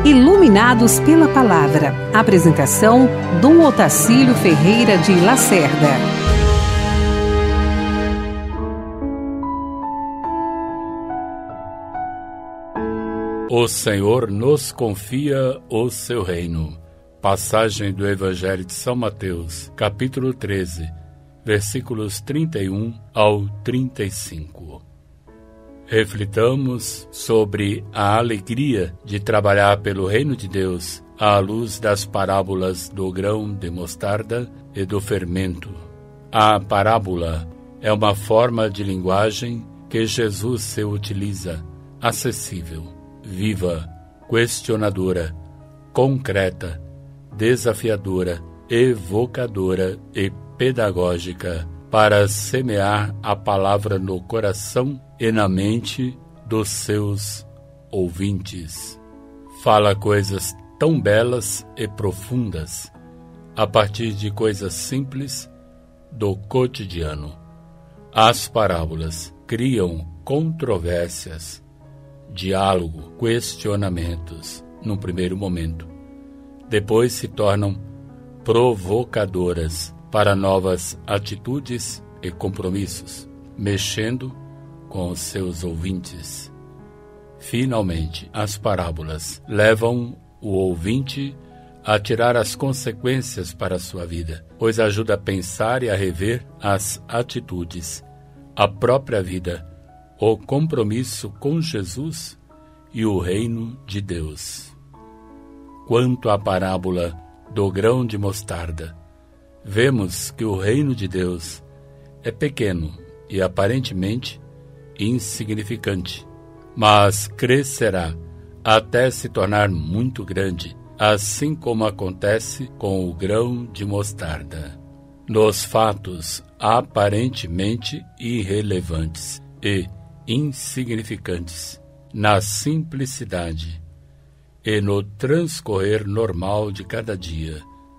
Iluminados pela Palavra. Apresentação: Dom Otacílio Ferreira de Lacerda. O Senhor nos confia o seu reino. Passagem do Evangelho de São Mateus, capítulo 13, versículos 31 ao 35. Reflitamos sobre a alegria de trabalhar pelo reino de Deus à luz das parábolas do grão de mostarda e do fermento. A parábola é uma forma de linguagem que Jesus se utiliza, acessível, viva, questionadora, concreta, desafiadora, evocadora e pedagógica, para semear a palavra no coração e na mente dos seus ouvintes. Fala coisas tão belas e profundas, a partir de coisas simples do cotidiano. As parábolas criam controvérsias, diálogo, questionamentos, num primeiro momento. Depois se tornam provocadoras para novas atitudes e compromissos, mexendo com os seus ouvintes. Finalmente, as parábolas levam o ouvinte a tirar as consequências para a sua vida, pois ajuda a pensar e a rever as atitudes, a própria vida, o compromisso com Jesus e o reino de Deus. Quanto à parábola do grão de mostarda, vemos que o reino de Deus é pequeno e aparentemente insignificante, mas crescerá até se tornar muito grande, assim como acontece com o grão de mostarda. Nos fatos aparentemente irrelevantes e insignificantes, na simplicidade e no transcorrer normal de cada dia,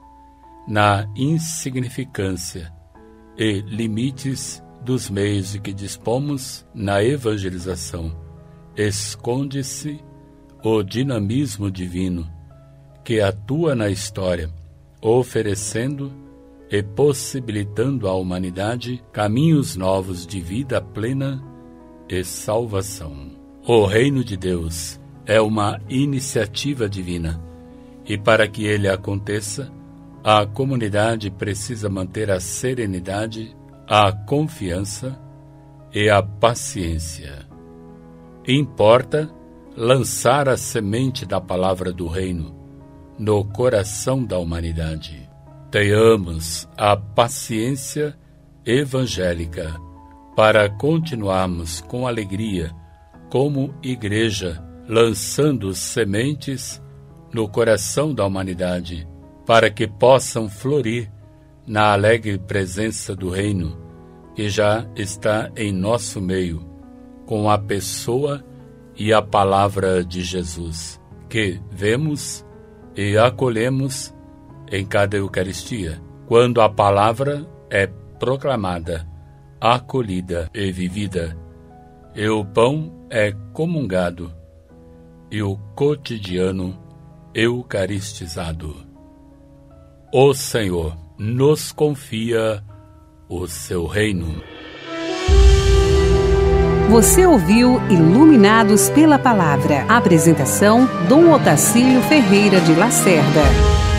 na insignificância e limites dos meios de que dispomos na evangelização, esconde-se o dinamismo divino que atua na história, oferecendo e possibilitando à humanidade caminhos novos de vida plena e salvação. O reino de Deus é uma iniciativa divina, e para que ele aconteça, a comunidade precisa manter a serenidade, a confiança e a paciência. Importa lançar a semente da palavra do reino no coração da humanidade. Tenhamos a paciência evangélica para continuarmos com alegria, como igreja, lançando sementes no coração da humanidade, para que possam florir na alegre presença do reino, que já está em nosso meio, com a pessoa e a palavra de Jesus, que vemos e acolhemos em cada Eucaristia, quando a palavra é proclamada, acolhida e vivida, e o pão é comungado, e o cotidiano eucaristizado. O Senhor nos confia o seu reino. Você ouviu Iluminados pela Palavra. Apresentação: Dom Otacílio Ferreira de Lacerda.